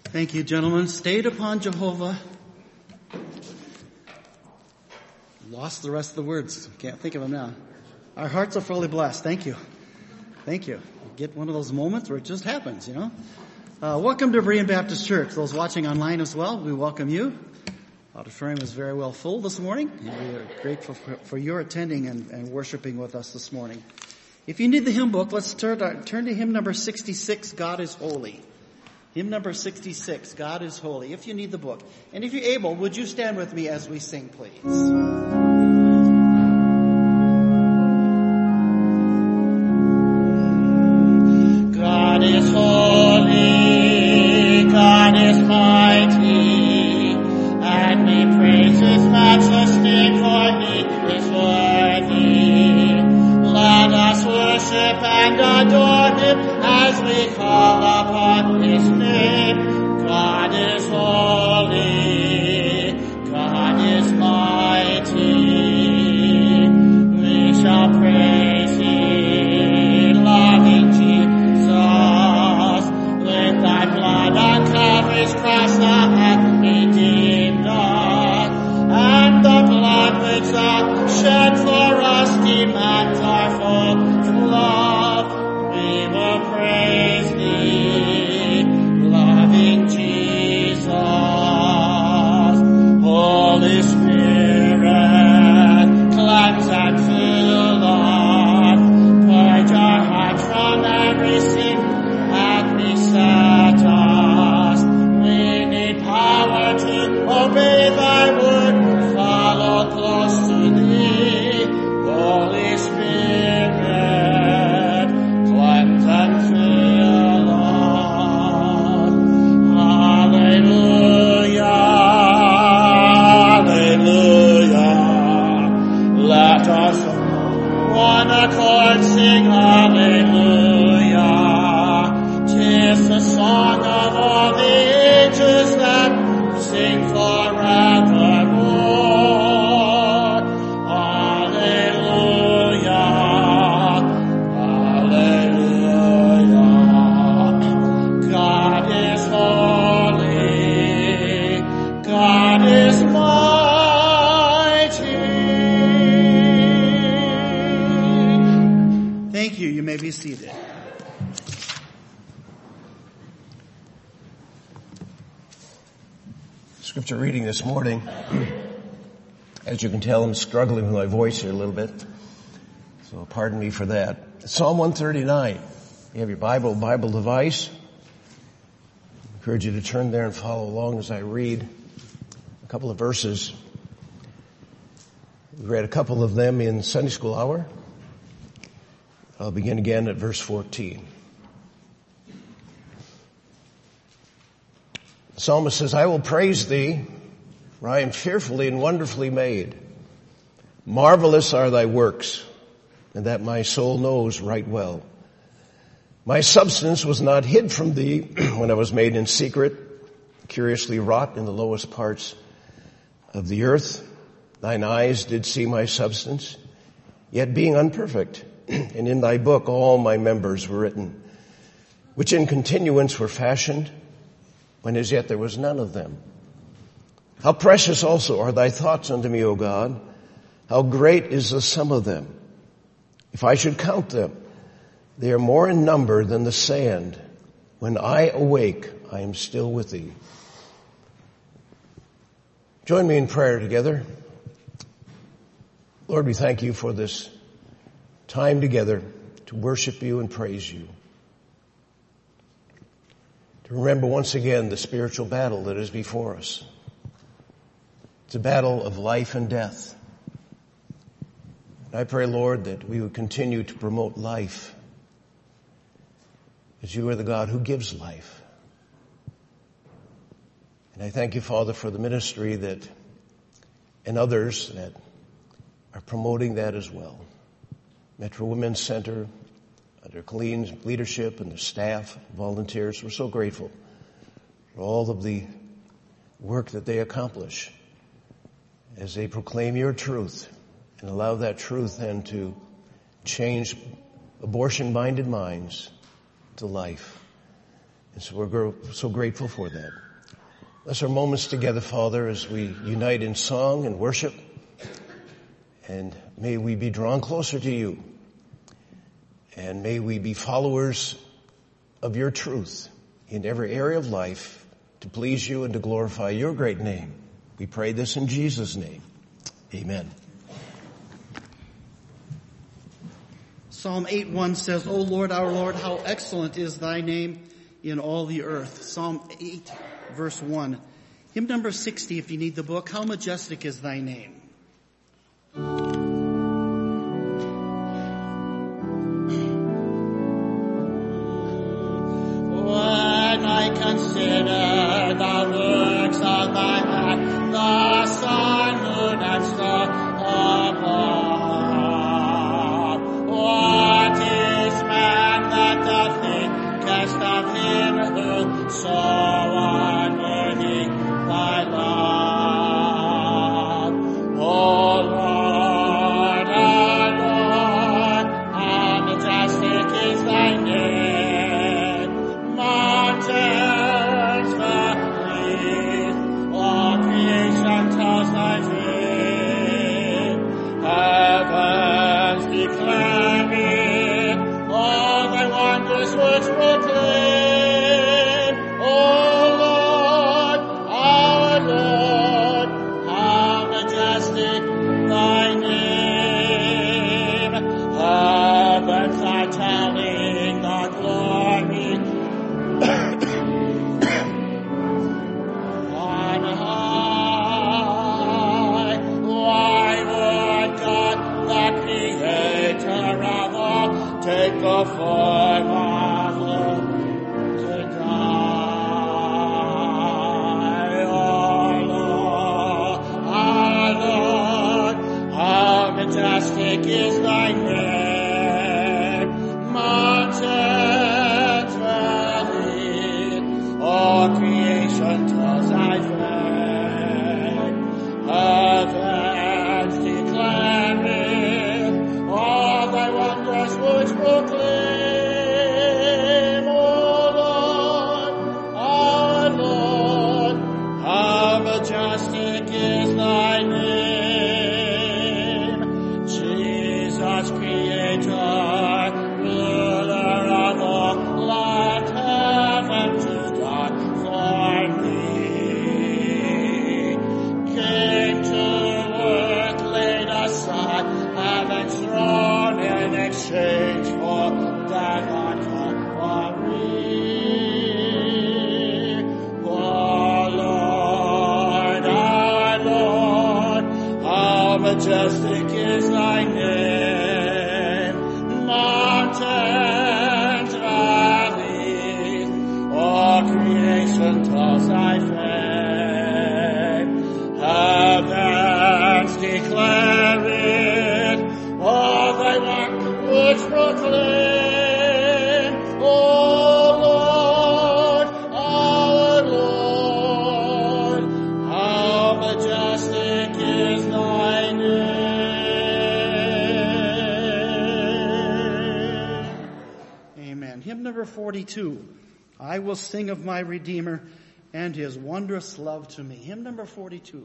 Thank you, gentlemen. Stayed upon Jehovah. Lost the rest of the words. Can't think of them now. Our hearts are fully blessed. Thank you. Thank you. Get one of those moments where it just happens, you know. Welcome to Berean Baptist Church. Those watching online as well, we welcome you. Auditorium is very well full this morning, and we are grateful for your attending and worshiping with us this morning. If you need the hymn book, let's turn to hymn number 66, God is Holy. Hymn number 66, God is Holy, if you need the book. And if you're able, would you stand with me as we sing, please? God is holy, God is mighty, and we praise His matchless name, for He is worthy. Let us worship and adore Him as we call upon His name. God is holy, God is mighty. We shall praise Thee, loving Jesus. With Thy blood on Calvary's cross Thou hast redeemed us, and the blood which Thou shed for us demands our full love. We will praise Thee, loving Jesus. Holy Spirit, cleanse and fill us, purge our hearts from every sin and reset us. We need power to obey Thy word, follow close to Thee. Holy Spirit, cleanse and fill us. Hallelujah, hallelujah. Let us one accord sing hallelujah. 'Tis the song of all the ages that sing forevermore. Hallelujah, hallelujah. God is holy, God is mighty. Thank you. You may be seated. Scripture reading this morning. As you can tell, I'm struggling with my voice here a little bit, so pardon me for that. Psalm 139. You have your Bible device. I encourage you to turn there and follow along as I read a couple of verses. We read a couple of them in Sunday school hour. I'll begin again at verse 14. The psalmist says, I will praise Thee, for I am fearfully and wonderfully made. Marvelous are Thy works, and that my soul knows right well. My substance was not hid from Thee when I was made in secret, curiously wrought in the lowest parts of the earth. Thine eyes did see my substance, yet being unperfect, and in Thy book all my members were written, which in continuance were fashioned, when as yet there was none of them. How precious also are Thy thoughts unto me, O God. How great is the sum of them. If I should count them, they are more in number than the sand. When I awake, I am still with Thee. Join me in prayer together. Lord, we thank You for this time together to worship You and praise You. To remember once again the spiritual battle that is before us. It's a battle of life and death. And I pray, Lord, that we would continue to promote life, as You are the God who gives life. And I thank You, Father, for the ministry and others that are promoting that as well. Metro Women's Center, under Colleen's leadership and the staff, volunteers, we're so grateful for all of the work that they accomplish as they proclaim Your truth and allow that truth then to change abortion-minded minds to life. And so we're so grateful for that. Bless our moments together, Father, as we unite in song and worship. And may we be drawn closer to you. And may we be followers of your truth in every area of life to please you and to glorify your great name. We pray this in Jesus' name. Amen. Psalm 8:1 says, O Lord, our Lord, how excellent is thy name in all the earth. Psalm 8, verse 1. Hymn number 60, if you need the book, how majestic is thy name. When I consider the works of thy hand, the sun, moon, and star above, what is man that thou thinkest of him who so unworthy thy love? O Lord, our Lord, how majestic is thy name. Mountains beneath, all creation tells thy fame. Heavens declare it, all thy wondrous works proclaim. O Lord, our Lord, how majestic thy name. Heavens are telling the glory on high. Why would God, the creator of all, take the form of love to die? Oh Lord, our Lord, how majestic is thy name. Mountains valley, all creation tells thy fame. Heavens declare it, all thy wondrous works proclaim. O Lord, our Lord, how majestic is thy name. Jesus, Creator, ruler of all, left heaven to die for me. Came to earth, laid aside heaven's throne in exchange for death on Calvary. Oh Lord, our Lord, how majestic is thy name. Mountains, valleys, all creation tells thy fame. Heavens declare it, all thy works proclaim. O Lord, our Lord, how majestic is thy name. Amen. Hymn number 42. I will sing of my Redeemer and his wondrous love to me. Hymn number 42.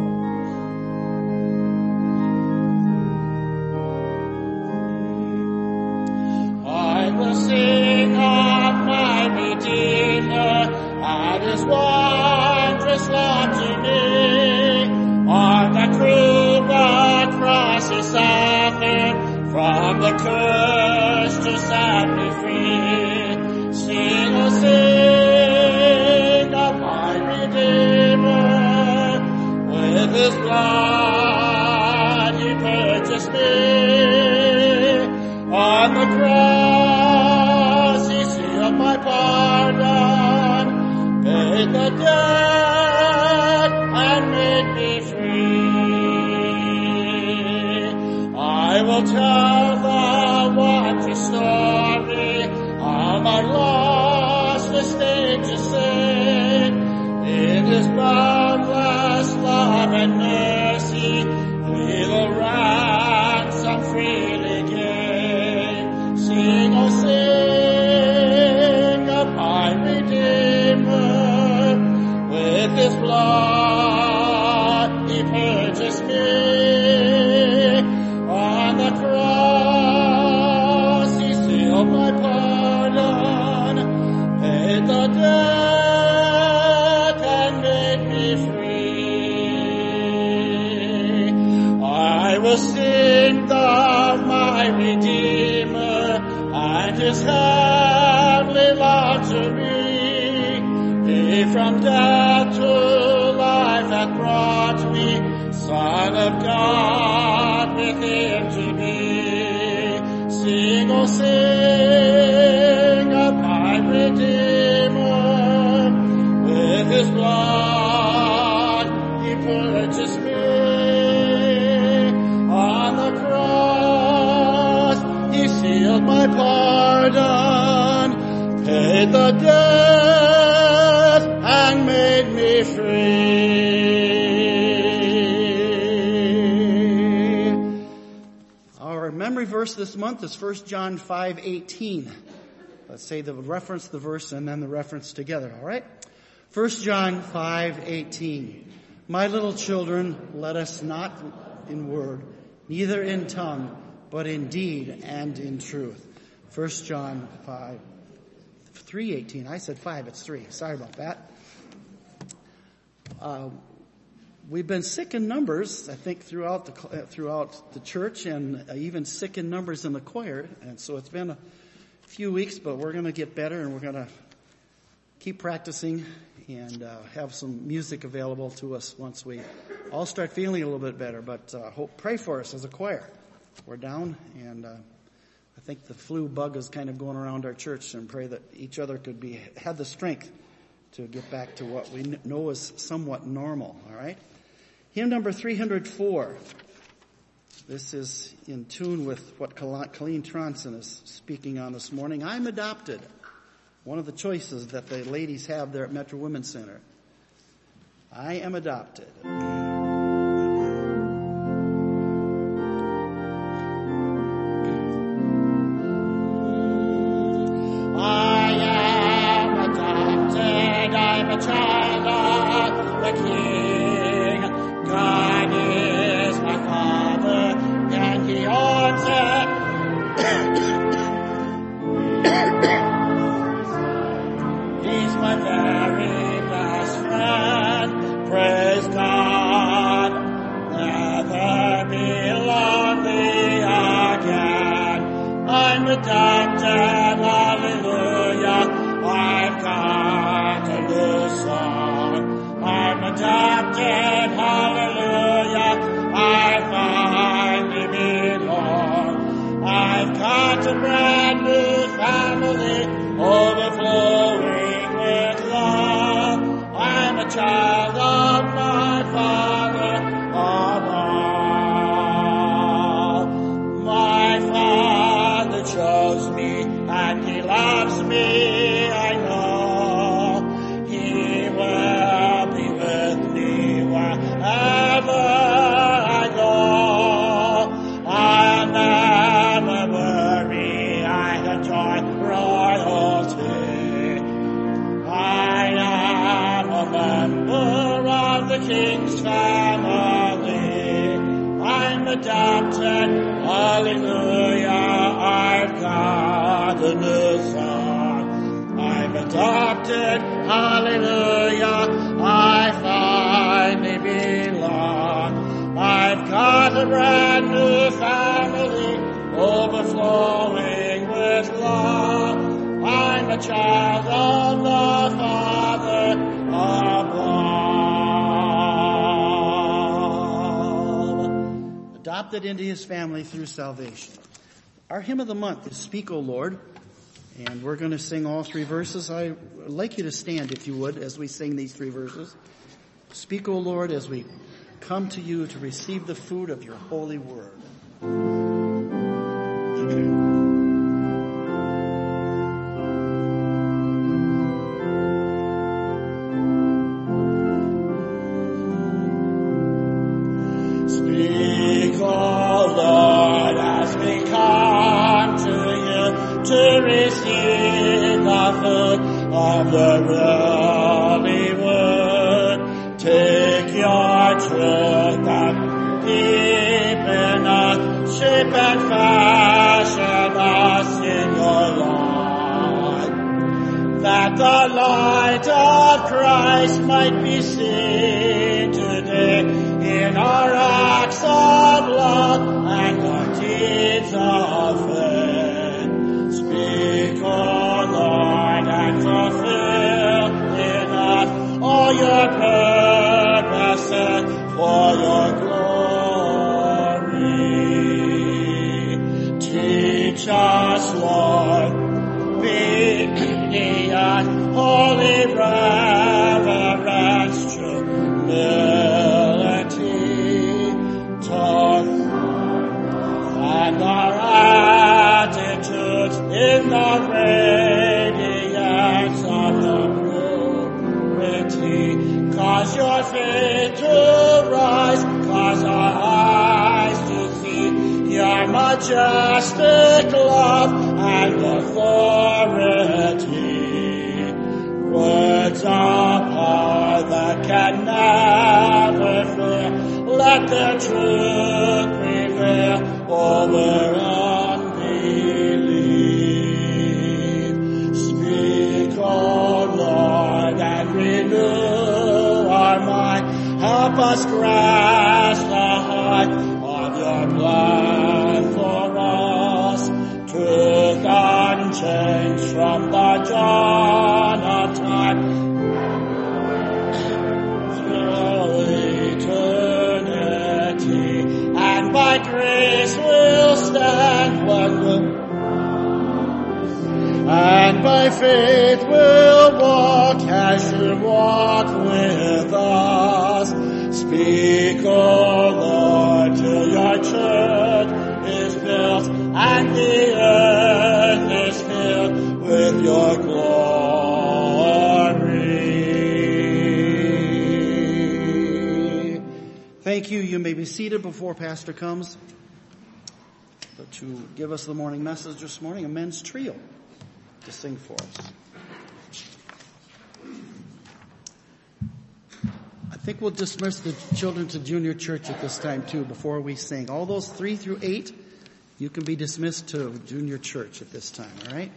I will sing of my Redeemer and his wondrous love to me. On the cruel cross he suffered, from the curse to set me free. Sing, oh sing of my Redeemer, with his blood he purchased me. On the cross he sealed my pardon, paid the debt and made me free. I will tell the wondrous story of my lost estate to sing. In his boundless love and mercy, he the ransom freely gave. Sing, oh sing of my Redeemer. blood, he purchased me. On the cross, he sealed my pardon, paid the debt, and made me free. I will sing of my Redeemer and his heavenly love to me. He from death to life hath brought me, Son of God, with him to be. Sing, oh sing of my Redeemer, with his blood he purchased me. On the cross he sealed my pardon, paid the debt, and made me free. Our memory verse this month is 1 John 5:18. Let's say the reference, the verse, and then the reference together, all right? 1 John 5:18. My little children, let us not in word, neither in tongue, but in deed and in truth. 1 John 3:18. I said 5, it's 3. Sorry about that. We've been sick in numbers, I think, throughout the church, and even sick in numbers in the choir. And so it's been a few weeks, but we're going to get better, and we're going to keep practicing and have some music available to us once we all start feeling a little bit better. But pray for us as a choir. We're down, and I think the flu bug is kind of going around our church, and pray that each other could have the strength to get back to what we know is somewhat normal, all right? Hymn number 304. This is in tune with what Colleen Tronson is speaking on this morning. I'm adopted. One of the choices that the ladies have there at Metro Women's Center. I am adopted. Child of the King, God is my Father, and He owns it. He's my very best friend. Praise God, never be lonely again. I'm adopted, hallelujah. I've got a new song. I'm adopted, hallelujah. I finally belong. I've got a brand new family, overflowing with love. I'm a child of my Father above. My Father chose me, and He loves me. King's family, I'm adopted, hallelujah, I've got a new song. I'm adopted, hallelujah, I finally belong. I've got a brand new family, overflowing with love. I'm a child of the Father above. Adopted into His family through salvation. Our hymn of the month is Speak, O Lord, and we're going to sing all 3 verses. I'd like you to stand, if you would, as we sing these 3 verses. Speak, O Lord, as we come to you to receive the food of your holy word. To receive the food of the holy word, take Christ might be seen today in our acts of love and our deeds of faith. Speak, O Lord, and fulfill in us all your purposes for your glory. Teach us, Lord, obedience, holy reverence, humility, taught, and our attitudes in the radiance of the purity. Cause your faith to rise, cause our eyes to see your majestic love and authority. Words are power that can never fail. Let the truth prevail over unbelief. Speak, O Lord, and renew our mind. Help us grasp the heart of your plan for us. Truth unchanged from the dawn of time through eternity, and by grace we'll stand when and by faith we'll walk as you walk with us. Speak, O Lord, till your church is built and the earth is filled with your glory. Thank you. You may be seated before Pastor comes to give us the morning message this morning, a men's trio to sing for us. I think we'll dismiss the children to junior church at this time too before we sing. All those 3 through 8, you can be dismissed to junior church at this time, all right?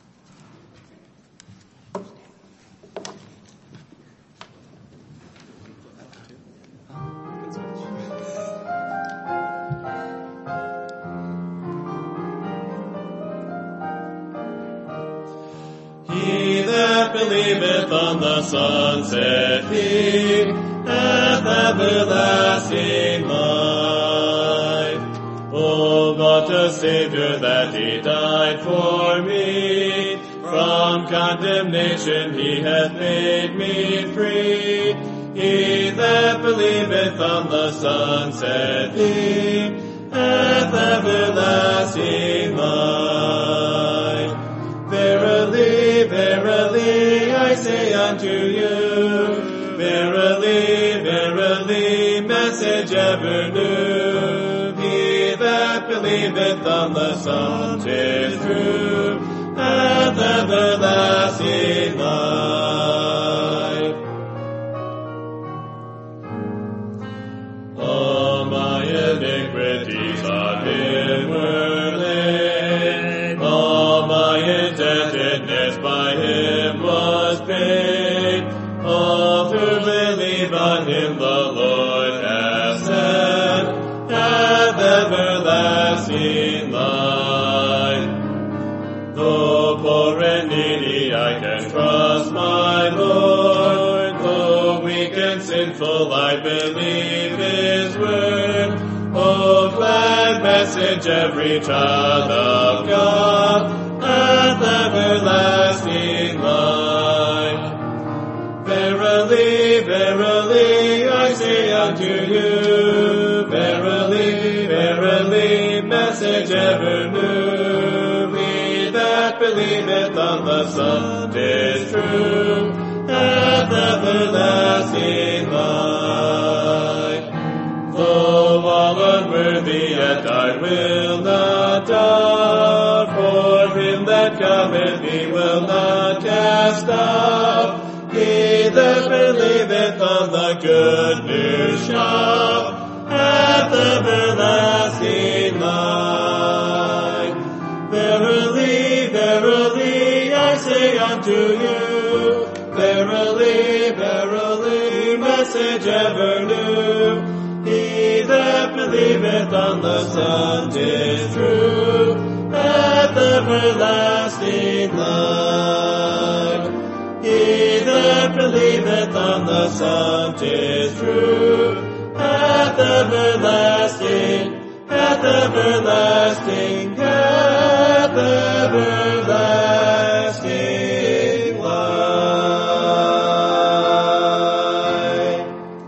He that believeth on the Son, said he, hath everlasting life. Oh, what a Savior that he died for me. From condemnation he hath made me free. He that believeth on the Son, said he, hath everlasting life. Verily, verily, I say unto you, verily, verily, message ever new. He that believeth on the Son, 'tis true, hath everlasting life. All my iniquities on him were laid, all my indebtedness by him was paid. All who believe on him the Lord hath sent, hath everlasting life. Though poor and needy, I can trust my Lord. Though weak and sinful, I believe his word. Oh, glad message, every child of God hath everlasting life. Verily, verily, I say unto you, verily, verily, message ever new. He that believeth on the Son, 'tis true, hath everlasting life. Though all unworthy, yet I will not doubt. For him that cometh, he will not cast out. He that believeth on the good news shall have everlasting life. Verily, verily, I say unto you, verily, verily, message ever new. He that believeth on the Son is true, hath everlasting life. He that believeth on the Son is true, hath everlasting, hath everlasting, hath everlasting life.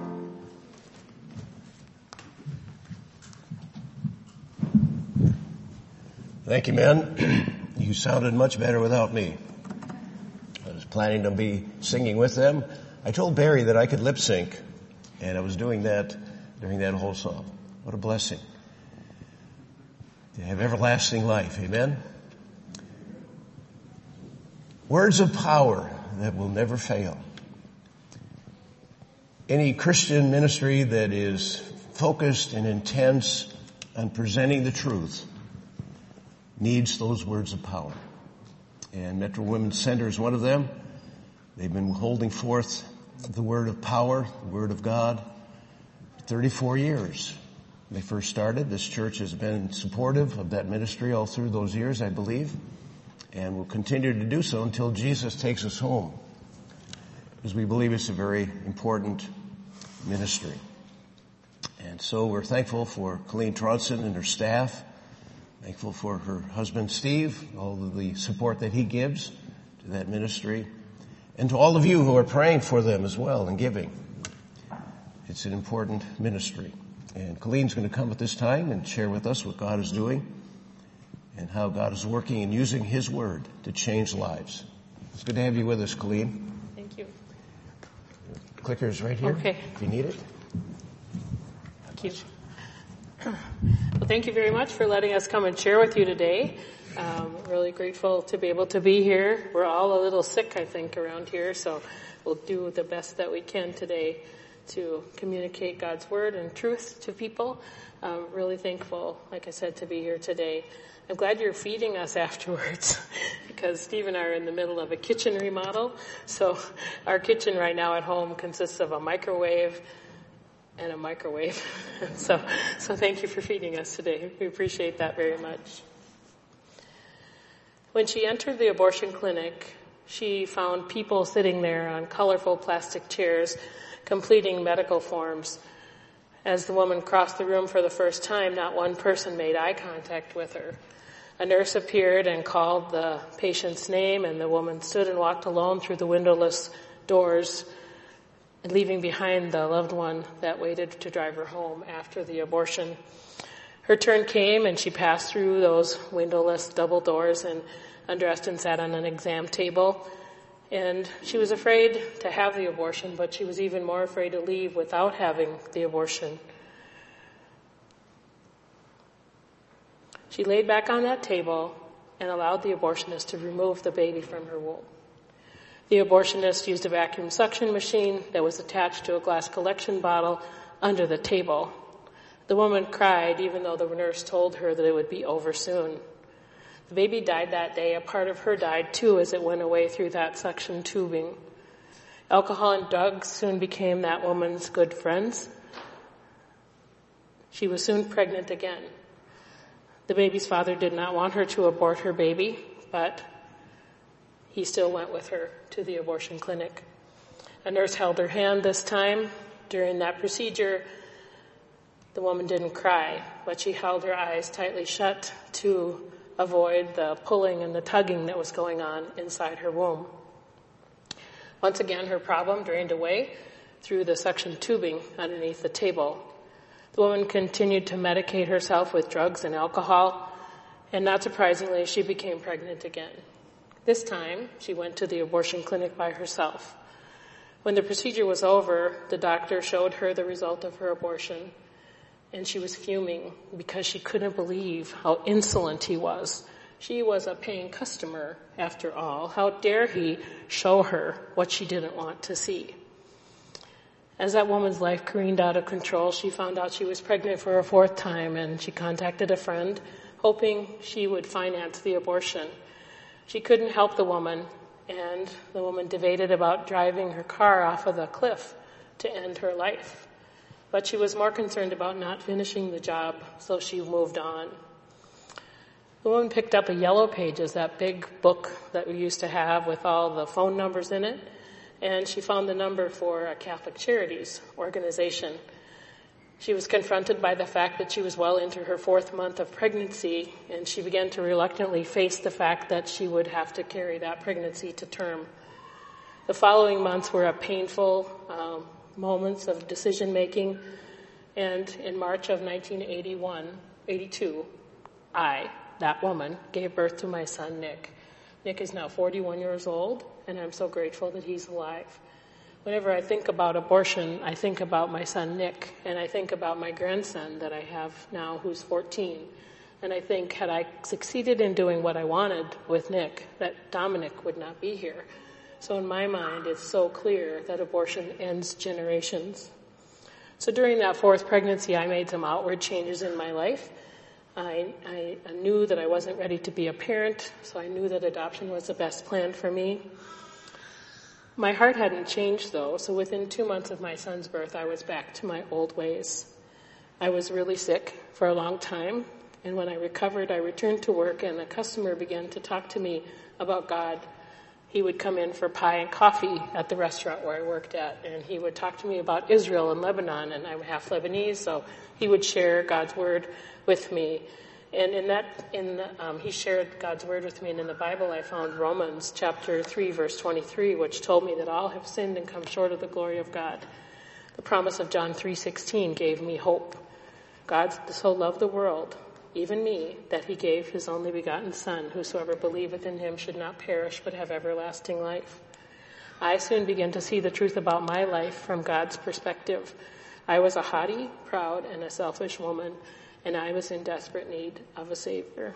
Thank you, men. You sounded much better without me. I was planning to be singing with them. I told Barry that I could lip sync, and I was doing that during that whole song. What a blessing. To have everlasting life. Amen? Words of power that will never fail. Any Christian ministry that is focused and intense on presenting the truth needs those words of power. And Metro Women's Center is one of them. They've been holding forth the word of power, the word of God, for 34 years. When they first started, this church has been supportive of that ministry all through those years, I believe, and will continue to do so until Jesus takes us home, because we believe it's a very important ministry. And so we're thankful for Colleen Tronson and her staff, thankful for her husband Steve, all of the support that he gives to that ministry, and to all of you who are praying for them as well and giving. It's an important ministry. And Colleen's going to come at this time and share with us what God is doing and how God is working and using His Word to change lives. It's good to have you with us, Colleen. Thank you. Clicker's right here. Okay. If you need it. Thank you. Well, thank you very much for letting us come and share with you today. Really grateful to be able to be here. We're all a little sick, I think, around here, so we'll do the best that we can today to communicate God's Word and truth to people. Really thankful, like I said, to be here today. I'm glad you're feeding us afterwards because Steve and I are in the middle of a kitchen remodel. So our kitchen right now at home consists of a microwave and a microwave. So thank you for feeding us today. We appreciate that very much. When she entered the abortion clinic, she found people sitting there on colorful plastic chairs completing medical forms. As the woman crossed the room for the first time, not one person made eye contact with her. A nurse appeared and called the patient's name, and the woman stood and walked alone through the windowless doors, leaving behind the loved one that waited to drive her home after the abortion. Her turn came, and she passed through those windowless double doors and undressed and sat on an exam table. And she was afraid to have the abortion, but she was even more afraid to leave without having the abortion. She laid back on that table and allowed the abortionist to remove the baby from her womb. The abortionist used a vacuum suction machine that was attached to a glass collection bottle under the table. The woman cried, even though the nurse told her that it would be over soon. The baby died that day. A part of her died too as it went away through that suction tubing. Alcohol and drugs soon became that woman's good friends. She was soon pregnant again. The baby's father did not want her to abort her baby, but he still went with her to the abortion clinic. A nurse held her hand this time. During that procedure, the woman didn't cry, but she held her eyes tightly shut to avoid the pulling and the tugging that was going on inside her womb. Once again, her problem drained away through the suction tubing underneath the table. The woman continued to medicate herself with drugs and alcohol, and not surprisingly, she became pregnant again. This time, she went to the abortion clinic by herself. When the procedure was over, the doctor showed her the result of her abortion, and she was fuming because she couldn't believe how insolent he was. She was a paying customer, after all. How dare he show her what she didn't want to see? As that woman's life careened out of control, she found out she was pregnant for a fourth time, and she contacted a friend, hoping she would finance the abortion. She couldn't help the woman, and the woman debated about driving her car off of the cliff to end her life. But she was more concerned about not finishing the job, so she moved on. The woman picked up a Yellow Pages, that big book that we used to have with all the phone numbers in it, and she found the number for a Catholic Charities organization. She was confronted by the fact that she was well into her 4th month of pregnancy, and she began to reluctantly face the fact that she would have to carry that pregnancy to term. The following months were a painful moments of decision-making, and in March of 1982, that woman, gave birth to my son, Nick. Nick is now 41 years old, and I'm so grateful that he's alive. Whenever I think about abortion, I think about my son, Nick, and I think about my grandson that I have now, who's 14. And I think, had I succeeded in doing what I wanted with Nick, that Dominic would not be here. So in my mind, it's so clear that abortion ends generations. So during that 4th pregnancy, I made some outward changes in my life. I knew that I wasn't ready to be a parent, so I knew that adoption was the best plan for me. My heart hadn't changed, though, so within 2 months of my son's birth, I was back to my old ways. I was really sick for a long time, and when I recovered, I returned to work, and a customer began to talk to me about God. He would come in for pie and coffee at the restaurant where I worked at, and he would talk to me about Israel and Lebanon, and I'm half Lebanese, so he would share God's word with me. And he shared God's word with me, and in the Bible I found Romans chapter 3, verse 23, which told me that all have sinned and come short of the glory of God. The promise of John 3:16 gave me hope. God so loved the world, even me, that he gave his only begotten Son, whosoever believeth in him should not perish but have everlasting life. I soon began to see the truth about my life from God's perspective. I was a haughty, proud, and a selfish woman, and I was in desperate need of a Savior.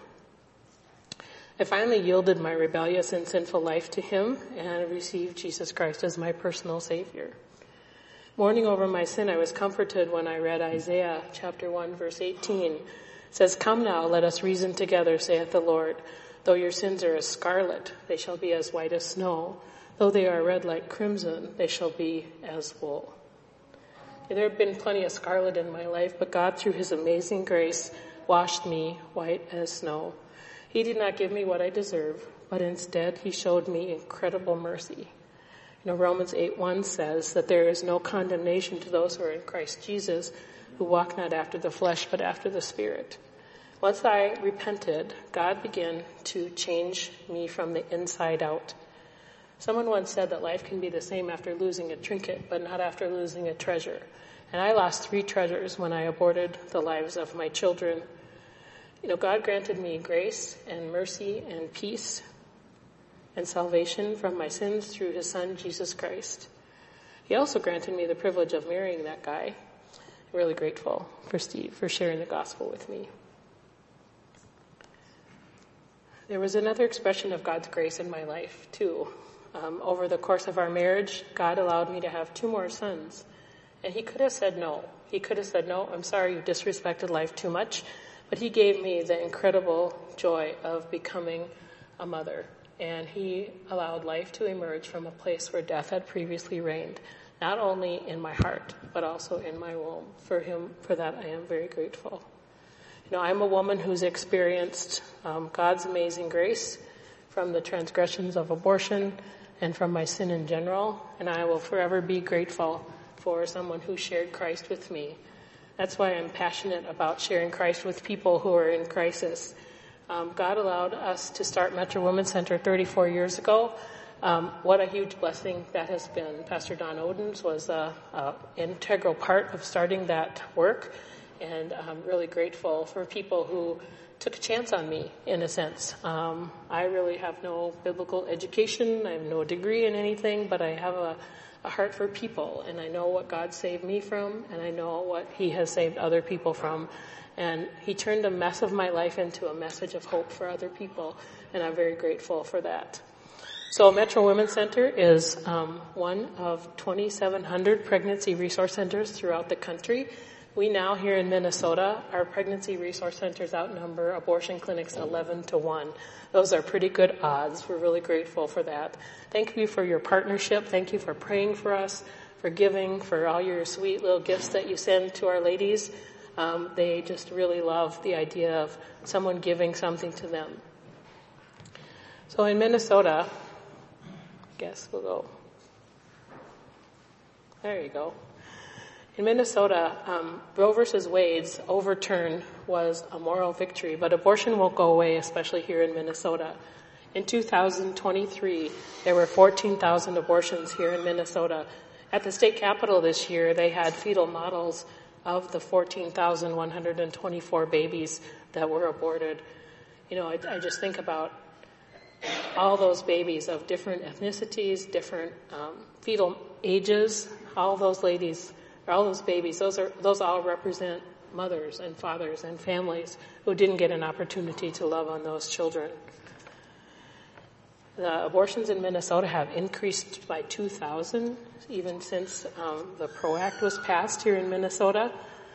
I finally yielded my rebellious and sinful life to him and received Jesus Christ as my personal Savior. Mourning over my sin, I was comforted when I read Isaiah chapter 1, verse 18. It says, "Come now, let us reason together, saith the Lord. Though your sins are as scarlet, they shall be as white as snow. Though they are red like crimson, they shall be as wool." There have been plenty of scarlet in my life, but God, through his amazing grace, washed me white as snow. He did not give me what I deserve, but instead he showed me incredible mercy. Romans 8:1 says that there is no condemnation to those who are in Christ Jesus, who walk not after the flesh, but after the Spirit. Once I repented, God began to change me from the inside out. Someone once said that life can be the same after losing a trinket, but not after losing a treasure. And I lost 3 treasures when I aborted the lives of my children. God granted me grace and mercy and peace and salvation from my sins through his Son, Jesus Christ. He also granted me the privilege of marrying that guy. I'm really grateful for Steve for sharing the gospel with me. There was another expression of God's grace in my life, too. Over the course of our marriage, God allowed me to have 2 more sons. And he could have said no. He could have said, "No, I'm sorry, you disrespected life too much." But he gave me the incredible joy of becoming a mother. And he allowed life to emerge from a place where death had previously reigned, not only in my heart, but also in my womb. For that I am very grateful. I'm a woman who's experienced God's amazing grace from the transgressions of abortion and from my sin in general, and I will forever be grateful for someone who shared Christ with me. That's why I'm passionate about sharing Christ with people who are in crisis. God allowed us to start Metro Women's Center 34 years ago. What a huge blessing that has been. Pastor Don Odens was an integral part of starting that work, and I'm really grateful for people who took a chance on me, in a sense. I really have no biblical education. I have no degree in anything, but I have a heart for people, and I know what God saved me from, and I know what he has saved other people from. And he turned a mess of my life into a message of hope for other people, and I'm very grateful for that. So Metro Women's Center is one of 2,700 pregnancy resource centers throughout the country. We now, here in Minnesota, our pregnancy resource centers outnumber abortion clinics 11-1. Those are pretty good odds. We're really grateful for that. Thank you for your partnership. Thank you for praying for us, for giving, for all your sweet little gifts that you send to our ladies. They just really love the idea of someone giving something to them. So in Minnesota, I guess we'll go. There you go. In Minnesota, Roe versus Wade's overturn was a moral victory, but abortion won't go away, especially here in Minnesota. In 2023, there were 14,000 abortions here in Minnesota. At the state capitol this year, they had fetal models of the 14,124 babies that were aborted. You know, I just think about all those babies of different ethnicities, different fetal ages, all those ladies, all those babies, those all represent mothers and fathers and families who didn't get an opportunity to love on those children. The abortions in Minnesota have increased by 2,000 even since the PRO Act was passed here in Minnesota.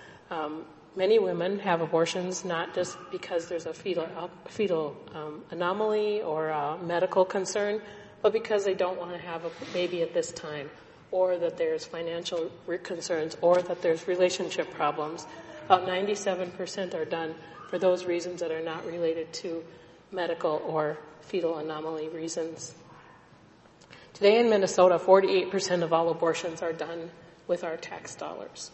Many women have abortions not just because there's a fetal anomaly or a medical concern, but because they don't want to have a baby at this time, or that there's financial concerns, or that there's relationship problems. About 97% are done for those reasons that are not related to medical or fetal anomaly reasons. Today in Minnesota, 48% of all abortions are done with our tax dollars.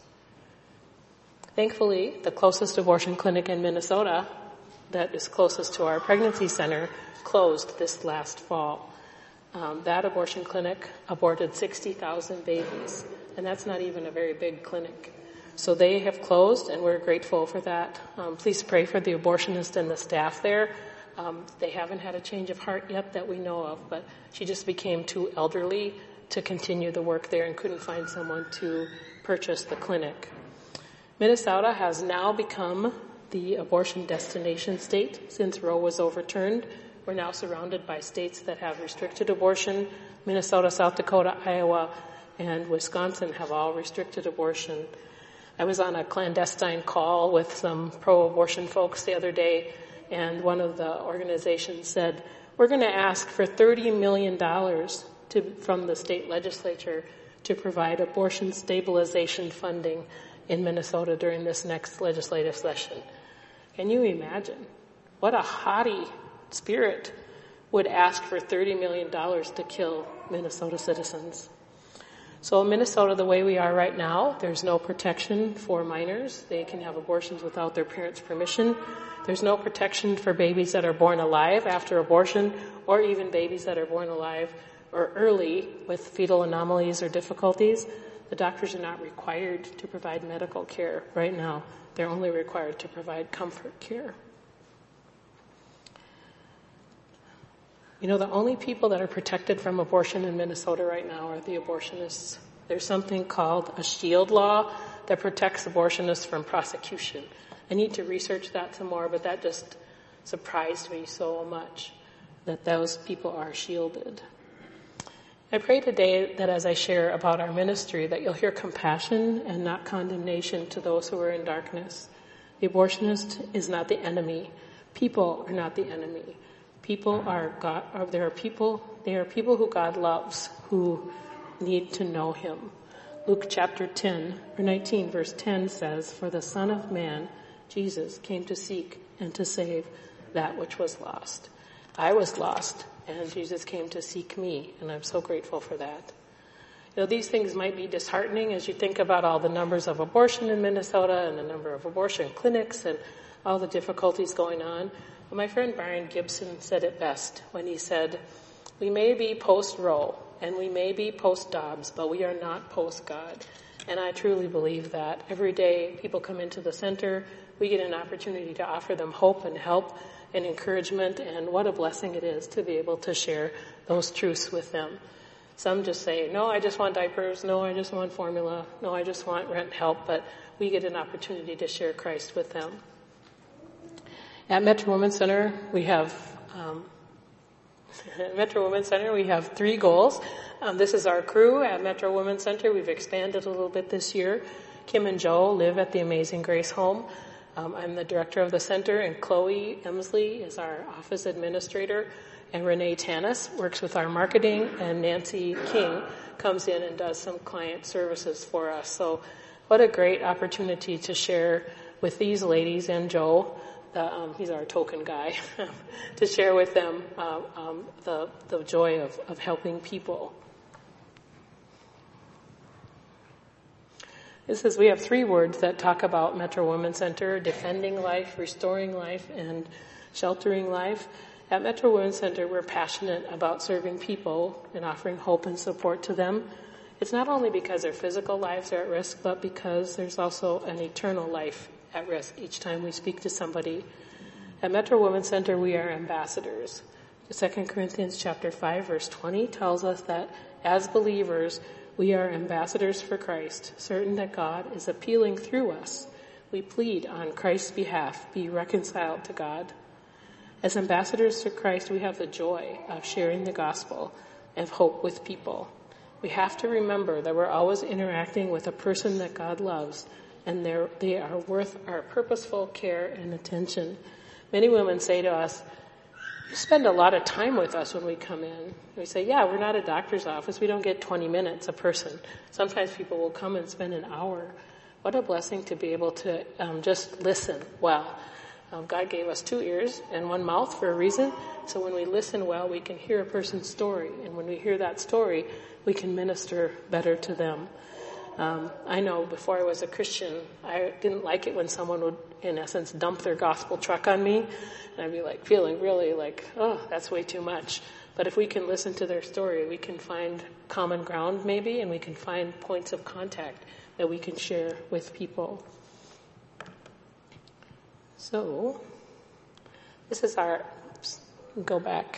Thankfully, the closest abortion clinic in Minnesota that is closest to our pregnancy center closed this last fall. That abortion clinic aborted 60,000 babies, and that's not even a very big clinic. So they have closed, and we're grateful for that. Please pray for the abortionist and the staff there. They haven't had a change of heart yet that we know of, but she just became too elderly to continue the work there and couldn't find someone to purchase the clinic. Minnesota has now become the abortion destination state since Roe was overturned. We're now surrounded by states that have restricted abortion. Minnesota, South Dakota, Iowa, and Wisconsin have all restricted abortion. I was on a clandestine call with some pro-abortion folks the other day, and one of the organizations said, we're going to ask for $30 million from the state legislature to provide abortion stabilization funding in Minnesota during this next legislative session. Can you imagine what a haughty spirit would ask for $30 million to kill Minnesota citizens? So in Minnesota, the way we are right now, there's no protection for minors. They can have abortions without their parents' permission. There's no protection for babies that are born alive after abortion, or even babies that are born alive or early with fetal anomalies or difficulties. The doctors are not required to provide medical care right now. They're only required to provide comfort care. You know, the only people that are protected from abortion in Minnesota right now are the abortionists. There's something called a shield law that protects abortionists from prosecution. I need to research that some more, but that just surprised me so much that those people are shielded. I pray today that as I share about our ministry, that you'll hear compassion and not condemnation to those who are in darkness. The abortionist is not the enemy. People are not the enemy. People are God. They are people who God loves, who need to know Him. Luke chapter 19, verse 10 says, "For the Son of Man, Jesus, came to seek and to save that which was lost." I was lost, and Jesus came to seek me, and I'm so grateful for that. You know, these things might be disheartening as you think about all the numbers of abortion in Minnesota and the number of abortion clinics and all the difficulties going on. But my friend Brian Gibson said it best when he said, "We may be post-Roe and we may be post-Dobbs, but we are not post-God." And I truly believe that. Every day people come into the center, we get an opportunity to offer them hope and help and encouragement, and what a blessing it is to be able to share those truths with them. Some just say, "No, I just want diapers. No, I just want formula. No, I just want rent help," but we get an opportunity to share Christ with them. At Metro Women's Center, we have 3 goals. This is our crew at Metro Women's Center. We've expanded a little bit this year. Kim and Joe live at the Amazing Grace home. I'm the director of the center, and Chloe Emsley is our office administrator, and Renee Tanis works with our marketing, and Nancy King comes in and does some client services for us. So what a great opportunity to share with these ladies and Joe, he's our token guy, to share with them the joy of helping people. It says we have 3 words that talk about Metro Women's Center: defending life, restoring life, and sheltering life. At Metro Women's Center, we're passionate about serving people and offering hope and support to them. It's not only because their physical lives are at risk, but because there's also an eternal life at risk each time we speak to somebody. At Metro Women's Center, we are ambassadors. 2 Corinthians chapter 5, verse 20 tells us that as believers, we are ambassadors for Christ, certain that God is appealing through us. We plead on Christ's behalf, be reconciled to God. As ambassadors for Christ, we have the joy of sharing the gospel of hope with people. We have to remember that we're always interacting with a person that God loves, and they are worth our purposeful care and attention. Many women say to us, you spend a lot of time with us when we come in. We say, yeah, we're not a doctor's office. We don't get 20 minutes a person. Sometimes people will come and spend an hour. What a blessing to be able to just listen well. God gave us 2 ears and 1 mouth for a reason. So when we listen well, we can hear a person's story. And when we hear that story, we can minister better to them. I know before I was a Christian, I didn't like it when someone would, in essence, dump their gospel truck on me. And I'd be like feeling really like, oh, that's way too much. But if we can listen to their story, we can find common ground maybe, and we can find points of contact that we can share with people. So, this is our, go back.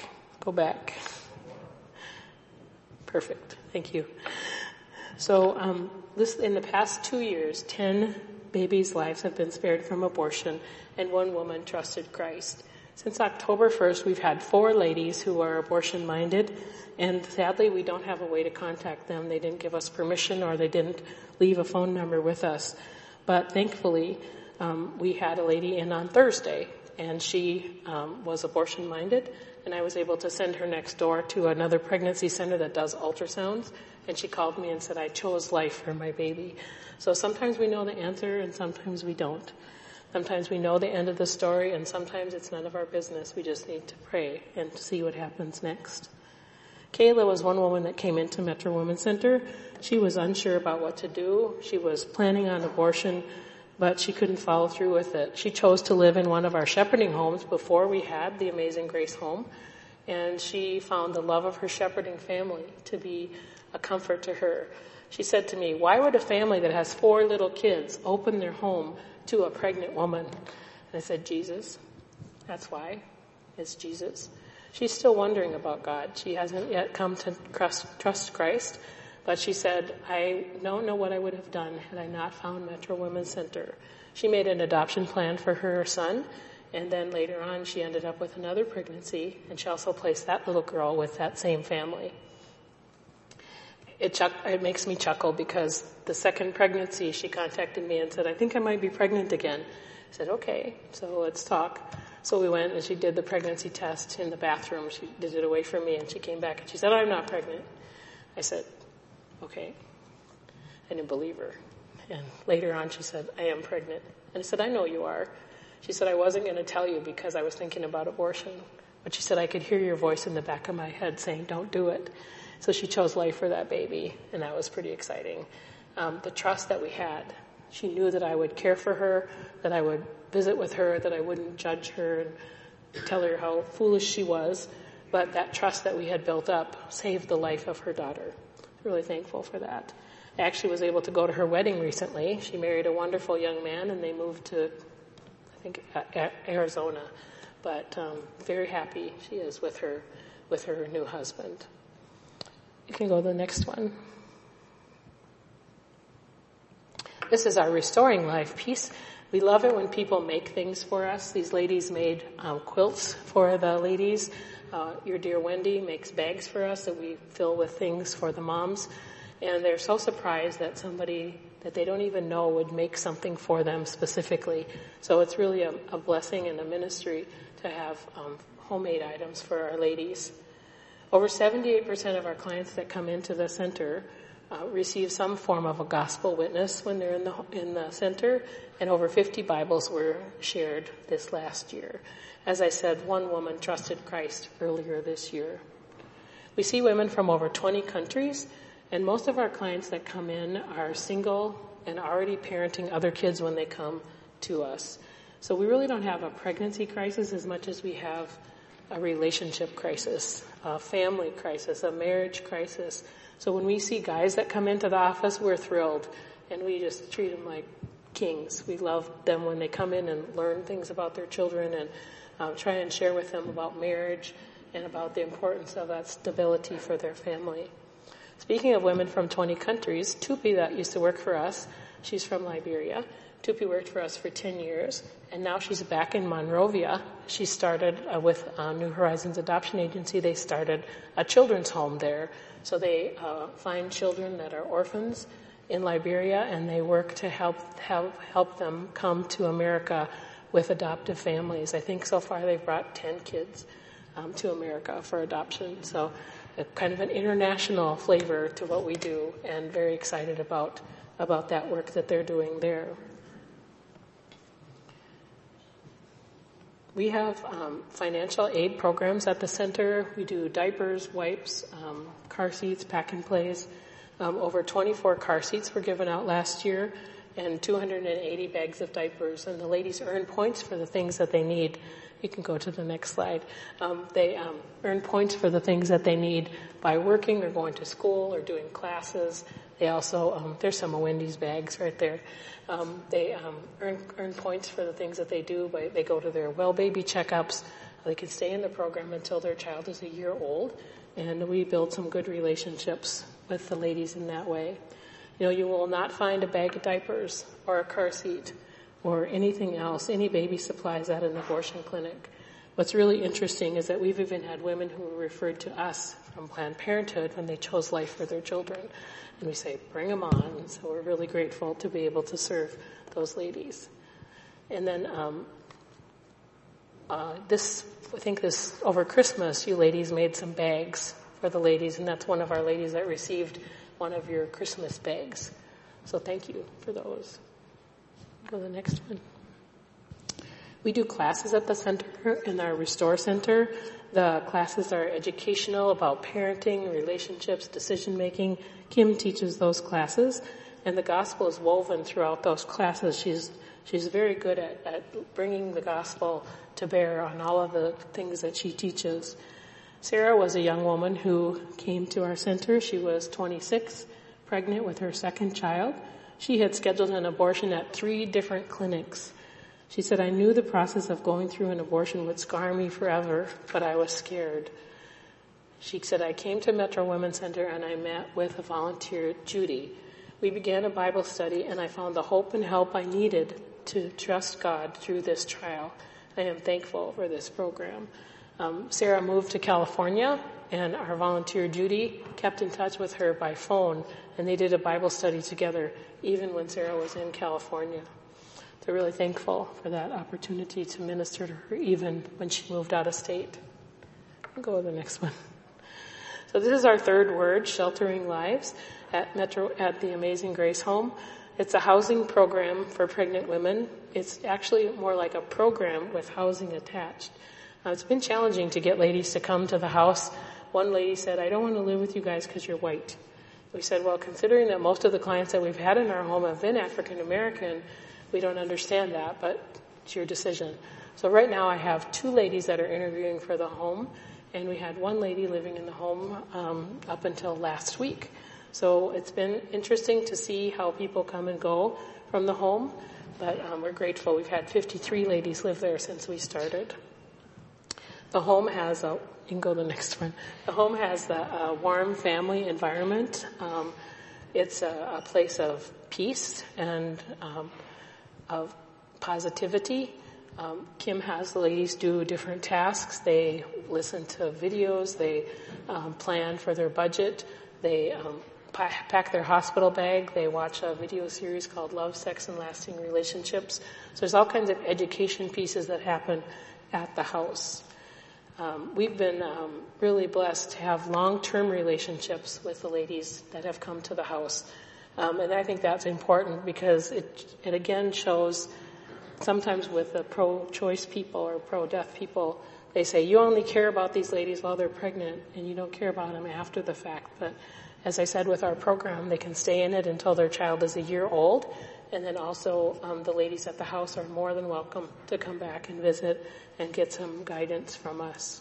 Perfect. Thank you. So, in the past 2 years, 10 babies' lives have been spared from abortion, and 1 woman trusted Christ. Since October 1st, we've had 4 ladies who are abortion-minded, and sadly, we don't have a way to contact them. They didn't give us permission, or they didn't leave a phone number with us. But thankfully, we had a lady in on Thursday, and she was abortion-minded, and I was able to send her next door to another pregnancy center that does ultrasounds, and she called me and said, I chose life for my baby. So sometimes we know the answer, and sometimes we don't. Sometimes we know the end of the story, and sometimes it's none of our business. We just need to pray and see what happens next. Kayla was 1 woman that came into Metro Women's Center. She was unsure about what to do. She was planning on abortion, but she couldn't follow through with it. She chose to live in one of our shepherding homes before we had the Amazing Grace home, and she found the love of her shepherding family to be a comfort to her. She said to me, why would a family that has 4 little kids open their home to a pregnant woman? And I said, Jesus. That's why. It's Jesus. She's still wondering about God. She hasn't yet come to trust Christ. But she said, I don't know what I would have done had I not found Metro Women's Center. She made an adoption plan for her son, and then later on she ended up with another pregnancy, and she also placed that little girl with that same family. It makes me chuckle because the second pregnancy she contacted me and said, I think I might be pregnant again. I said, okay, so let's talk. So we went and she did the pregnancy test in the bathroom. She did it away from me, and she came back and she said, I'm not pregnant. I said, okay. I didn't believe her. And later on she said, I am pregnant. And I said, I know you are. She said, I wasn't going to tell you because I was thinking about abortion. But she said, I could hear your voice in the back of my head saying, don't do it. So she chose life for that baby, and that was pretty exciting. The trust that we had. She knew that I would care for her, that I would visit with her, that I wouldn't judge her and tell her how foolish she was. But that trust that we had built up saved the life of her daughter. Really thankful for that. I actually was able to go to her wedding recently. She married a wonderful young man, and they moved to, I think, Arizona. But very happy she is with her new husband. You can go to the next one. This is our Restoring Life piece. We love it when people make things for us. These ladies made quilts for the ladies. Your dear Wendy makes bags for us that we fill with things for the moms. And they're so surprised that somebody that they don't even know would make something for them specifically. So it's really a blessing and a ministry to have homemade items for our ladies. Over 78% of our clients that come into the center receive some form of a gospel witness when they're in the center, and over 50 Bibles were shared this last year. As I said, one woman trusted Christ earlier this year. We see women from over 20 countries, and most of our clients that come in are single and already parenting other kids when they come to us. So we really don't have a pregnancy crisis as much as we have a relationship crisis, a family crisis, a marriage crisis. So when we see guys that come into the office, we're thrilled, and we just treat them like kings. We love them when they come in and learn things about their children and try and share with them about marriage and about the importance of that stability for their family. Speaking of women from 20 countries, Tupi, that used to work for us, she's from Liberia. Tupi worked for us for 10 years, and now she's back in Monrovia. She started with New Horizons Adoption Agency. They started a children's home there. So they find children that are orphans in Liberia, and they work to help them come to America with adoptive families. I think so far they've brought 10 kids to America for adoption. So kind of an international flavor to what we do, and very excited about that work that they're doing there. We have financial aid programs at the center. We do diapers, wipes, car seats, pack and plays. Over 24 car seats were given out last year, and 280 bags of diapers. And the ladies earn points for the things that they need. You can go to the next slide. They earn points for the things that they need by working or going to school or doing classes. They also, there's some of Wendy's bags right there. They earn points for the things that they do. They go to their well baby checkups. They can stay in the program until their child is a year old. And we build some good relationships with the ladies in that way. You know, you will not find a bag of diapers or a car seat or anything else, any baby supplies at an abortion clinic. What's really interesting is that we've even had women who were referred to us from Planned Parenthood when they chose life for their children. And we say, bring them on. So we're really grateful to be able to serve those ladies. And then this over Christmas, you ladies made some bags for the ladies, and that's one of our ladies that received one of your Christmas bags. So thank you for those. Go to the next one. We do classes at the center, in our Restore Center. The classes are educational about parenting, relationships, decision-making. Kim teaches those classes, and the gospel is woven throughout those classes. She's very good at bringing the gospel to bear on all of the things that she teaches. Sarah was a young woman who came to our center. She was 26, pregnant with her second child. She had scheduled an abortion at 3 different clinics. She said, I knew the process of going through an abortion would scar me forever, but I was scared. She said, I came to Metro Women's Center and I met with a volunteer, Judy. We began a Bible study and I found the hope and help I needed to trust God through this trial. I am thankful for this program. Sarah moved to California, and our volunteer Judy kept in touch with her by phone, and they did a Bible study together even when Sarah was in California. So really thankful for that opportunity to minister to her even when she moved out of state. I'll go to the next one. So this is our third word, Sheltering Lives at the Amazing Grace Home. It's a housing program for pregnant women. It's actually more like a program with housing attached. It's been challenging to get ladies to come to the house. One lady said, I don't want to live with you guys because you're white. We said, well, considering that most of the clients that we've had in our home have been African American, we don't understand that, but it's your decision. So right now I have 2 ladies that are interviewing for the home, and we had 1 lady living in the home up until last week. So it's been interesting to see how people come and go from the home, but we're grateful. We've had 53 ladies live there since we started. The home has you can go to the next one. The home has a warm family environment. It's a place of peace and of positivity. Kim has the ladies do different tasks. They listen to videos. They plan for their budget. They pack their hospital bag. They watch a video series called Love, Sex, and Lasting Relationships. So there's all kinds of education pieces that happen at the house. We've been really blessed to have long-term relationships with the ladies that have come to the house. And I think that's important because it again shows sometimes with the pro-choice people or pro-death people, they say you only care about these ladies while they're pregnant and you don't care about them after the fact. But as I said with our program, they can stay in it until their child is a year old. And then also the ladies at the house are more than welcome to come back and visit and get some guidance from us.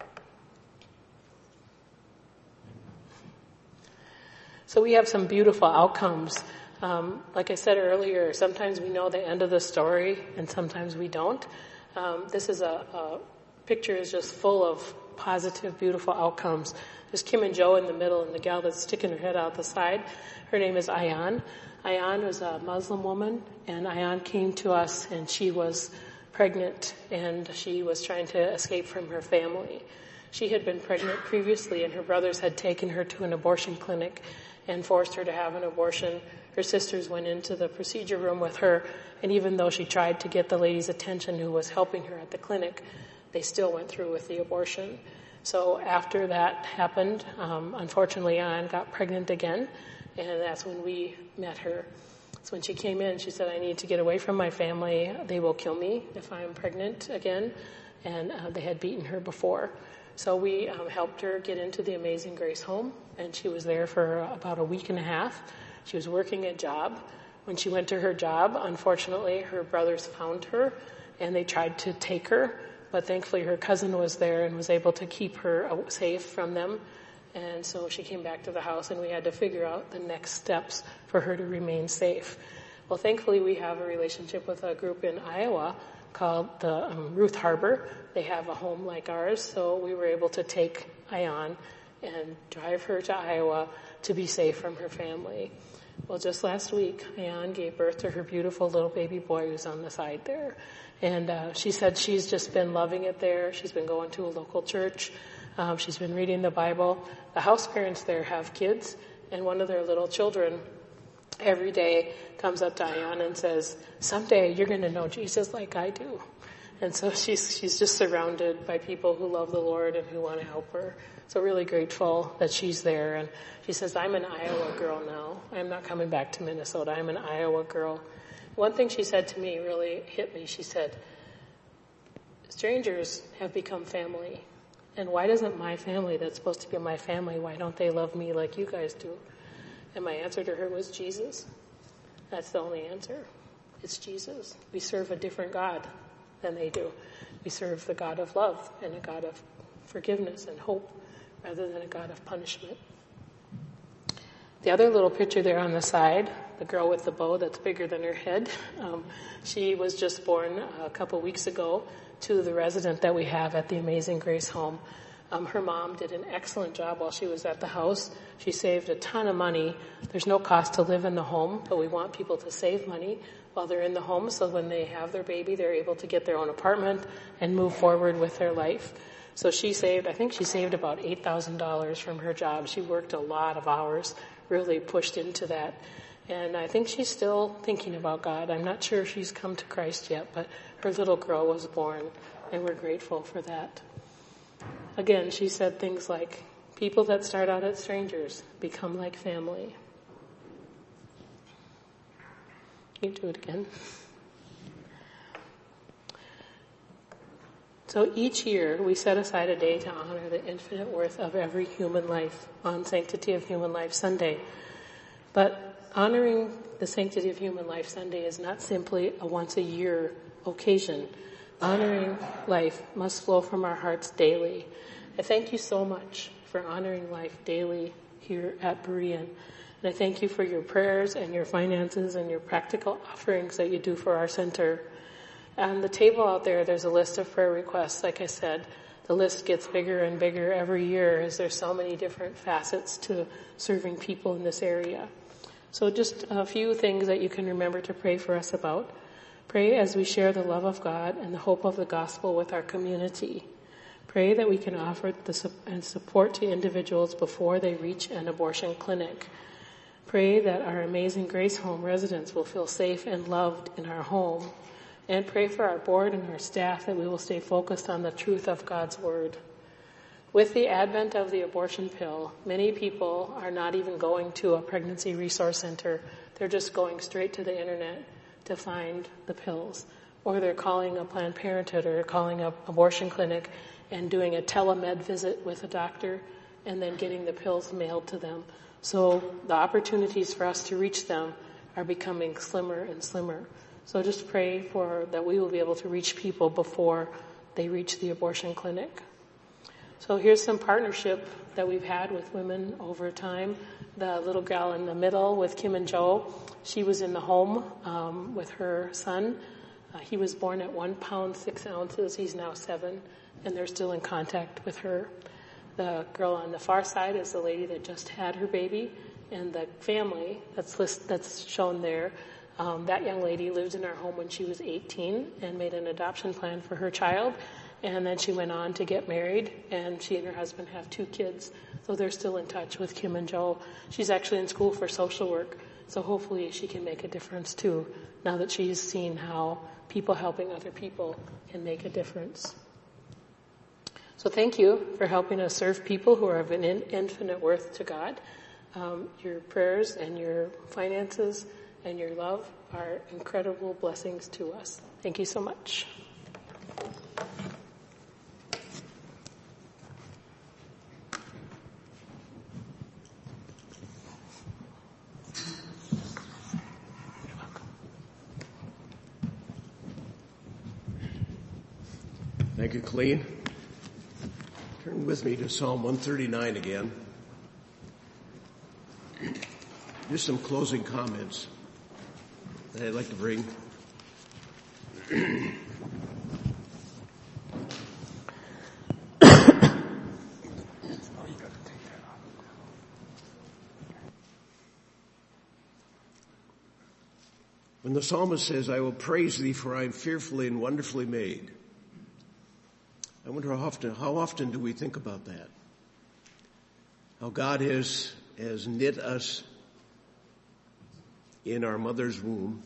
So we have some beautiful outcomes. Like I said earlier, sometimes we know the end of the story and sometimes we don't. This is a picture is just full of positive, beautiful outcomes. There's Kim and Joe in the middle, and the gal that's sticking her head out the side, her name is Ayan. Ayan was a Muslim woman, and Ayan came to us, and she was pregnant, and she was trying to escape from her family. She had been pregnant previously, and her brothers had taken her to an abortion clinic and forced her to have an abortion. Her sisters went into the procedure room with her, and even though she tried to get the lady's attention who was helping her at the clinic, they still went through with the abortion. So after that happened, unfortunately, Anne got pregnant again, and that's when we met her. So when she came in, she said, I need to get away from my family. They will kill me if I'm pregnant again. And they had beaten her before. So we helped her get into the Amazing Grace home, and she was there for about a week and a half. She was working a job. When she went to her job, unfortunately, her brothers found her, and they tried to take her. But thankfully, her cousin was there and was able to keep her safe from them. And so she came back to the house, and we had to figure out the next steps for her to remain safe. Well, thankfully, we have a relationship with a group in Iowa called the Ruth Harbor. They have a home like ours, so we were able to take Ayan and drive her to Iowa to be safe from her family. Well, just last week, Ayan gave birth to her beautiful little baby boy who's on the side there. And she said she's just been loving it there. She's been going to a local church. She's been reading the Bible. The house parents there have kids, and one of their little children every day comes up to Ayan and says, someday you're going to know Jesus like I do. And so she's just surrounded by people who love the Lord and who want to help her. So really grateful that she's there. And she says, I'm an Iowa girl now. I'm not coming back to Minnesota. I'm an Iowa girl. One thing she said to me really hit me. She said, strangers have become family. And why doesn't my family that's supposed to be my family, why don't they love me like you guys do? And my answer to her was Jesus. That's the only answer. It's Jesus. We serve a different God than they do. We serve the God of love and a God of forgiveness and hope rather than a God of punishment. The other little picture there on the side, the girl with the bow that's bigger than her head, she was just born a couple weeks ago to the resident that we have at the Amazing Grace home. Her mom did an excellent job while she was at the house. She saved a ton of money. There's no cost to live in the home, but we want people to save money while they're in the home so when they have their baby, they're able to get their own apartment and move forward with their life. So she saved about $8,000 from her job. She worked a lot of hours, really pushed into that. And I think she's still thinking about God. I'm not sure if she's come to Christ yet, but her little girl was born, and we're grateful for that. Again, she said things like, people that start out as strangers become like family. You do it again. So each year we set aside a day to honor the infinite worth of every human life on Sanctity of Human Life Sunday. But honoring the Sanctity of Human Life Sunday is not simply a once a year occasion. Honoring life must flow from our hearts daily. I thank you so much for honoring life daily here at Berean. And I thank you for your prayers and your finances and your practical offerings that you do for our center. On the table out there, there's a list of prayer requests. Like I said, the list gets bigger and bigger every year as there's so many different facets to serving people in this area. So just a few things that you can remember to pray for us about. Pray as we share the love of God and the hope of the gospel with our community. Pray that we can offer and support to individuals before they reach an abortion clinic. Pray that our Amazing Grace Home residents will feel safe and loved in our home. And pray for our board and our staff that we will stay focused on the truth of God's Word. With the advent of the abortion pill, many people are not even going to a pregnancy resource center. They're just going straight to the internet to find the pills. Or they're calling a Planned Parenthood or calling an abortion clinic and doing a telemed visit with a doctor and then getting the pills mailed to them. So the opportunities for us to reach them are becoming slimmer and slimmer. So just pray that we will be able to reach people before they reach the abortion clinic. So here's some partnership that we've had with women over time. The little gal in the middle with Kim and Joe, she was in the home with her son. He was born at 1 pound, 6 ounces. He's now 7, and they're still in contact with her. The girl on the far side is the lady that just had her baby, and the family that's shown there. That young lady lived in our home when she was 18 and made an adoption plan for her child. And then she went on to get married, and she and her husband have 2 kids. So they're still in touch with Kim and Joe. She's actually in school for social work, so hopefully she can make a difference too, now that she's seen how people helping other people can make a difference. So thank you for helping us serve people who are of an infinite worth to God. Your prayers and your finances and your love are incredible blessings to us. Thank you so much. Thank you, Colleen. Turn with me to Psalm 139 again. Just some closing comments that I'd like to bring. When the psalmist says, I will praise thee for I am fearfully and wonderfully made, I wonder how often do we think about that? How God has knit us in our mother's womb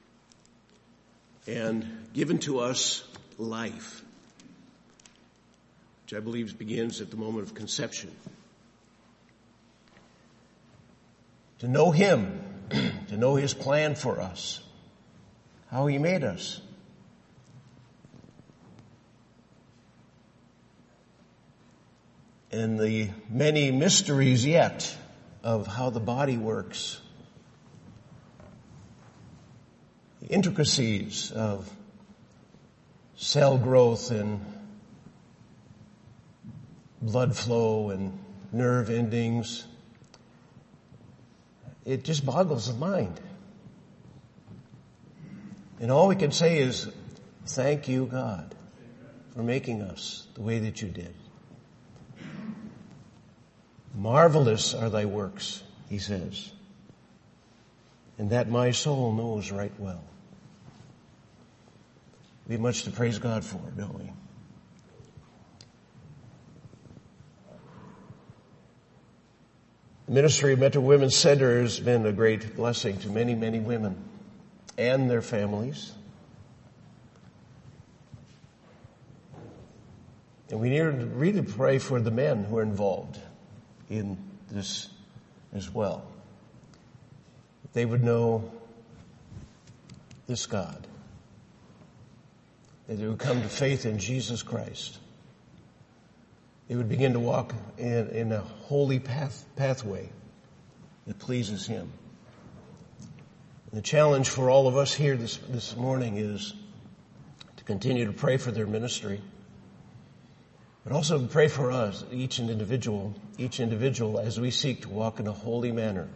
and given to us life, which I believe begins at the moment of conception. To know Him, to know His plan for us, how He made us. And the many mysteries yet of how the body works. The intricacies of cell growth and blood flow and nerve endings. It just boggles the mind. And all we can say is, thank you, God, for making us the way that you did. Marvelous are thy works, he says, and that my soul knows right well. We have much to praise God for, don't we? The ministry of Metro Women's Center has been a great blessing to many, many women and their families. And we need to really pray for the men who are involved in this as well. They would know this God. That they would come to faith in Jesus Christ. They would begin to walk in a holy pathway that pleases Him. And the challenge for all of us here this morning is to continue to pray for their ministry, but also to pray for us, each individual as we seek to walk in a holy manner.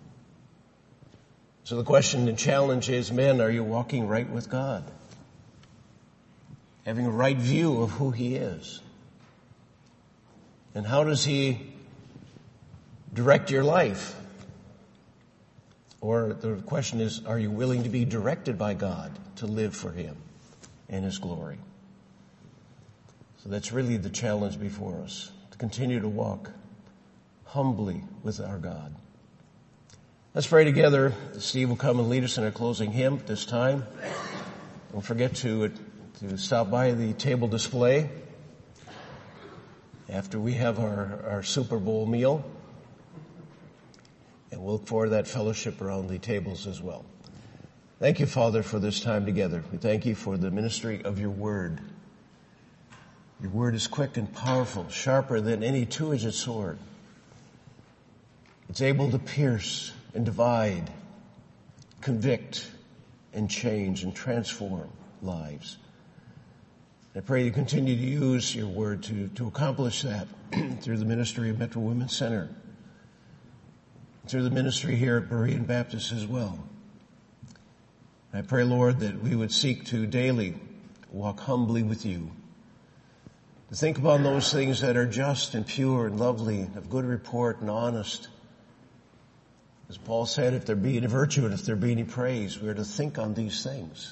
So the question and challenge is, men, are you walking right with God? Having a right view of who He is? And how does He direct your life? Or the question is, are you willing to be directed by God to live for Him and His glory? So that's really the challenge before us, to continue to walk humbly with our God. Let's pray together. Steve will come and lead us in a closing hymn at this time. Don't forget to stop by the table display after we have our Super Bowl meal. And we'll look forward to that fellowship around the tables as well. Thank you, Father, for this time together. We thank you for the ministry of your word. Your word is quick and powerful, sharper than any two-edged sword. It's able to pierce and divide, convict and change and transform lives. I pray you continue to use your word to accomplish that through the ministry of Metro Women's Center, through the ministry here at Berean Baptist as well. I pray, Lord, that we would seek to daily walk humbly with you, to think upon those things that are just and pure and lovely and of good report and honest. As Paul said, if there be any virtue and if there be any praise, we are to think on these things.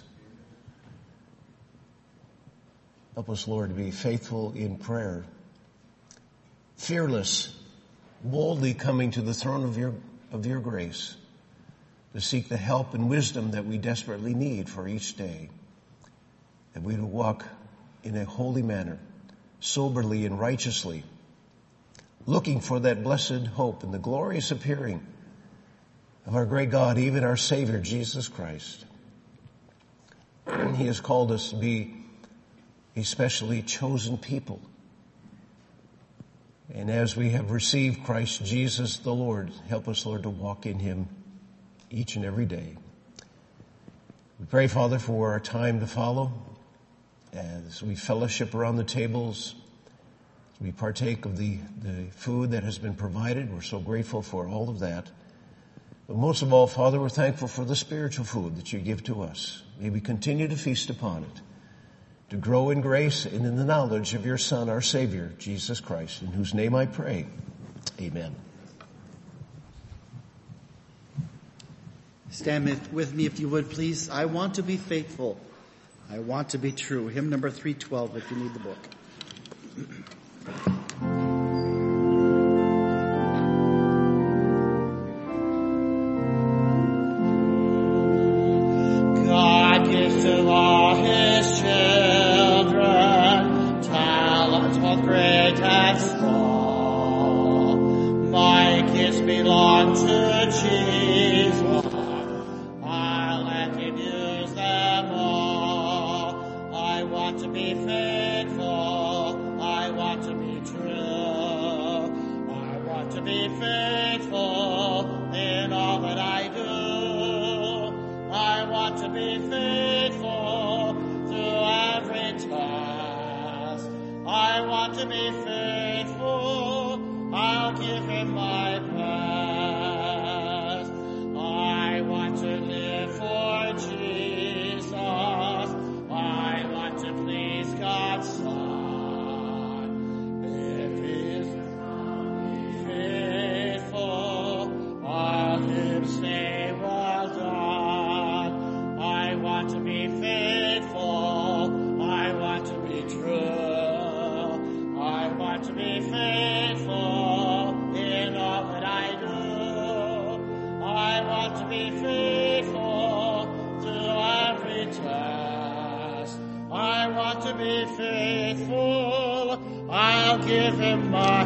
Help us, Lord, to be faithful in prayer, fearless, boldly coming to the throne of your grace to seek the help and wisdom that we desperately need for each day. And we will walk in a holy manner, soberly and righteously, looking for that blessed hope and the glorious appearing of our great God, even our Savior, Jesus Christ. And he has called us to be a specially chosen people. And as we have received Christ Jesus the Lord, help us, Lord, to walk in him each and every day. We pray, Father, for our time to follow as we fellowship around the tables, as we partake of the food that has been provided. We're so grateful for all of that. But most of all, Father, we're thankful for the spiritual food that you give to us. May we continue to feast upon it, to grow in grace and in the knowledge of your Son, our Savior, Jesus Christ, in whose name I pray. Amen. Stand with me if you would, please. I want to be faithful. I want to be true. Hymn number 312 if you need the book. God gives to all his children talents both great and small. My gifts belong to Jesus. I'll let him use them all. I want to be faithful. I want to be true. I want to be faithful in all that I do. I want to be faithful through every task. I want to be faithful. I'll give him my best. I want to live for Jesus. I want to please God's Son. If he's faithful, I'll him say, well done. I want to be faithful. I want to be true. I want to be faithful in all that I do. I want to be faithful through every task. I want to be faithful. I'll give him my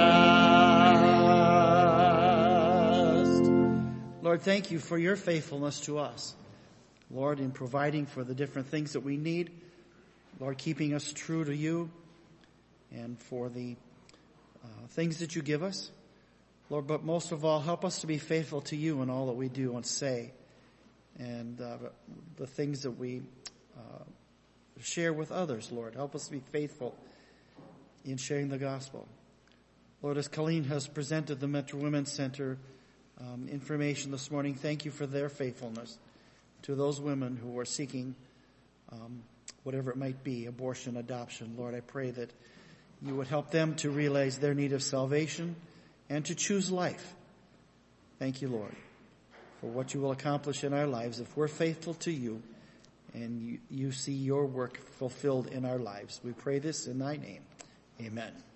best. Lord, thank you for your faithfulness to us. Lord, in providing for the different things that we need. Lord, keeping us true to you and for the things that you give us. Lord, but most of all, help us to be faithful to you in all that we do and say, and the things that we share with others, Lord. Help us to be faithful in sharing the gospel. Lord, as Colleen has presented the Metro Women's Center information this morning, thank you for their faithfulness to those women who are seeking whatever it might be, abortion, adoption. Lord, I pray that you would help them to realize their need of salvation and to choose life. Thank you, Lord, for what you will accomplish in our lives if we're faithful to you and you see your work fulfilled in our lives. We pray this in thy name. Amen.